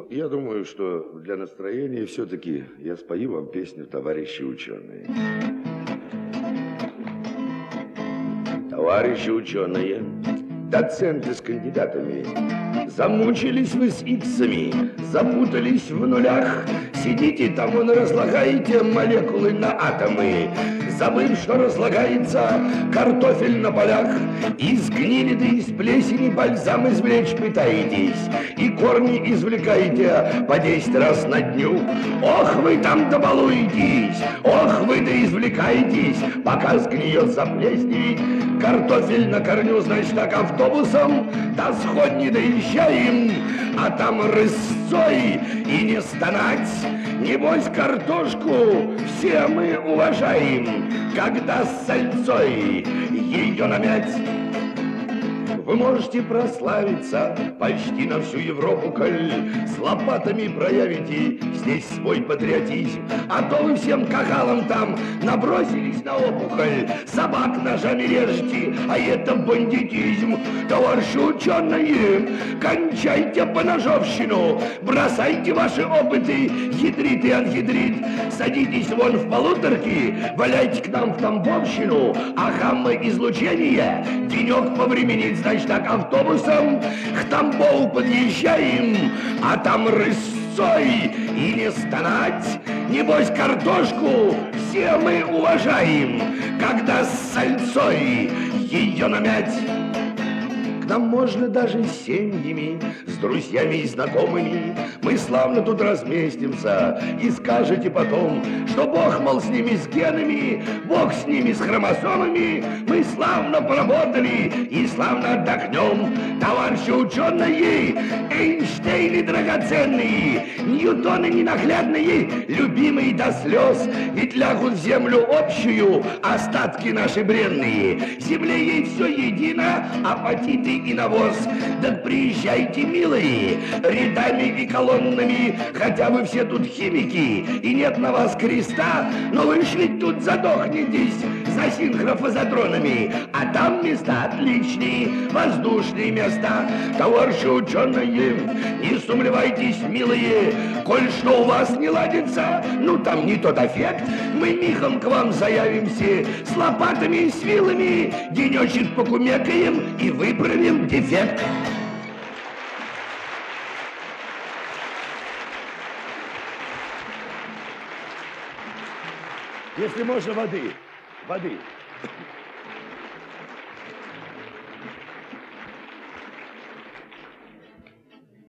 я думаю, что для настроения все-таки я спою вам песню «Товарищи ученые». Товарищи ученые, доценты с кандидатами, замучились вы с иксами, запутались в нулях, сидите там, вон, разлагаете молекулы на атомы, забыв, что разлагается картофель на полях, из гнили да из плесени бальзам извлечь пытаетесь, и корни извлекаете по 10 раз на дню. Ох, вы там добалуетесь, ох, вы да извлекаетесь, пока сгниет, заплесневеет картофель на корню, значит, так автобусом до сходни доезжаем, а там рысцой и не стонать. Небось, картошку все мы уважаем, когда с сальцой ее намять. Вы можете прославиться почти на всю Европу, коль с лопатами проявите здесь свой патриотизм. А то вы всем кагалам там набросились на опухоль, собак ножами режете, а это бандитизм. Товарищи ученые, кончайте поножовщину, бросайте ваши опыты, ядрит и анхидрит, садитесь вон в полуторки, валяйте к нам в Тамбовщину, а гамма-излучение денек повременит, значит, так автобусом к Тамбову подъезжаем, а там рысцой и не стонать. Небось, картошку все мы уважаем, когда с сальцой ее намять. К нам можно даже с семьями, с друзьями и знакомыми. Мы славно тут разместимся, и скажете потом, что Бог, мол, с ними, с генами, Бог с ними, с хромосомами. Мы славно поработали и славно отдохнем. Товарищи ученые, Эйнштейны драгоценные, Ньютоны ненаглядные, любимые до слез, ведь лягут в землю общую остатки наши бренные. Земле ей все едино, апатиты и навоз. Так приезжайте, милые, рядами и колоннами, хотя вы все тут химики, и нет на вас креста, но вы ж ведь тут задохнетесь за синхрофазотронами, а там места отличные, воздушные места. Товарищи ученые, не сумлевайтесь, милые, коль что у вас не ладится, ну там не тот эффект, мы мигом к вам заявимся с лопатами и с вилами, денечек покумекаем и выправим дефект. Если можно, воды.